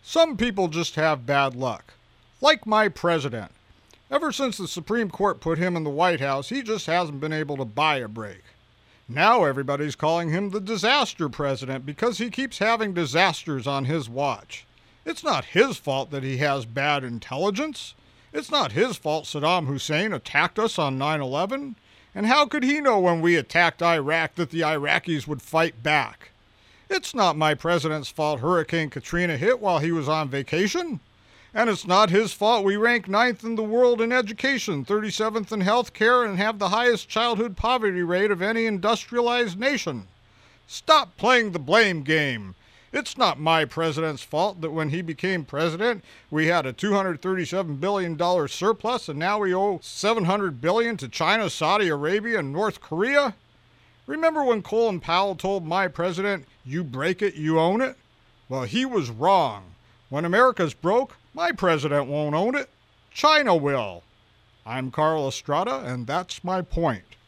Some people just have bad luck. Like my president. Ever since the Supreme Court put him in the White House, he just hasn't been able to buy a break. Now everybody's calling him the disaster president because he keeps having disasters on his watch. It's not his fault that he has bad intelligence. It's not his fault Saddam Hussein attacked us on 9/11. And how could he know when we attacked Iraq that the Iraqis would fight back? It's not my president's fault Hurricane Katrina hit while he was on vacation. And it's not his fault we rank 9th in the world in education, 37th in health care, and have the highest childhood poverty rate of any industrialized nation. Stop playing the blame game. It's not my president's fault that when he became president, we had a $237 billion surplus and now we owe $700 billion to China, Saudi Arabia, and North Korea. Remember when Colin Powell told my president, "You break it, you own it"? Well, he was wrong. When America's broke, my president won't own it. China will. I'm Carl Estrada, and that's my point.